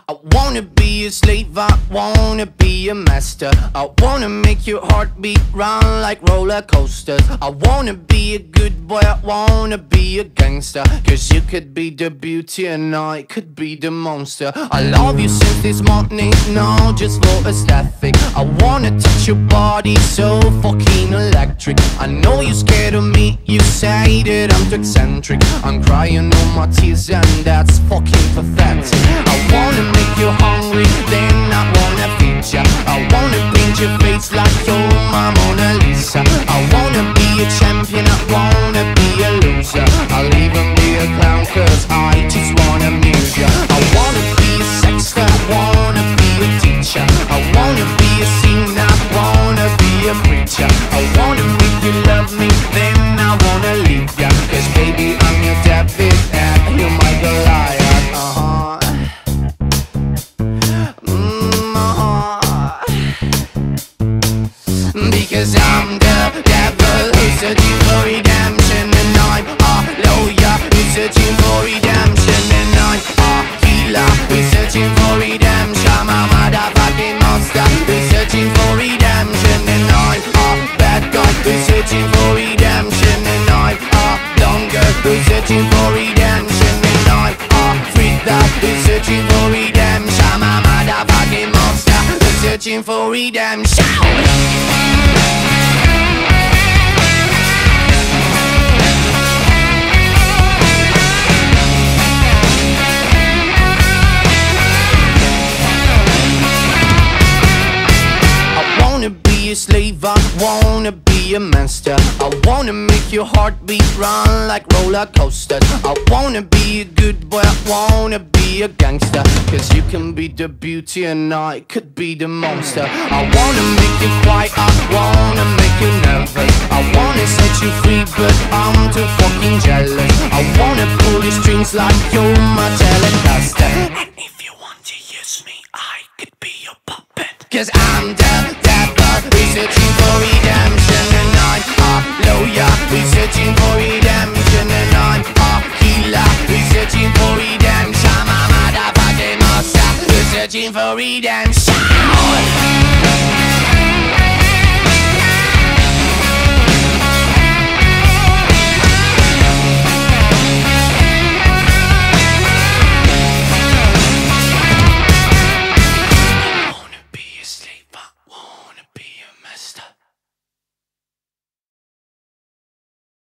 I wanna be a slave, I wanna be a master. I wanna make your heartbeat run like roller coasters. I wanna be a good boy, I wanna be a gangster. Cause you could be the beauty and I could be the monster. I love you since this morning, no, just for aesthetic. I wanna touch your body so fucking electric. I know you're scared of me, you say that I'm too eccentric. I'm crying all my tears and that's fucking pathetic. I wanna make you hungry, then I wanna feed ya. I wanna paint your face like you're my Mona Lisa. I wanna be a champion, I wanna be a loser. I'll even be a clown cause I just wanna amuse ya. I wanna be a sexter, I wanna be a teacher. I wanna be a singer, I wanna be a preacher. I wanna make you love me, then I wanna leave ya. Cause baby I'm your David and you're my Goliath. Because I'm the devil who's searching for redemption, and I'm a lawyer who's searching for redemption, and I'm a healer who's searching for redemption. I'm a motherfucking monster who's searching for redemption, and I'm a bad guy who's searching for redemption, and I'm a blonde girl who's searching for redemption, and I'm a freak who's searching for redemption. I'm a motherfucking monster who's searching for redemption. A slave, I wanna be a master. I wanna make your heartbeat run like roller coasters. I wanna be a good boy, I wanna be a gangster. Cause you can be the beauty and I could be the monster. I wanna make you quiet, I wanna make you nervous. I wanna set you free but I'm too fucking jealous. I wanna pull your strings like you're my Telecaster. And if you want to use me, I could be your puppet. Cause I'm the devil who's searching for redemption, and I'm a lawyer who's searching for redemption, and I'm a healer who's searching for redemption. I'm a motherfucking monster who's searching for redemption.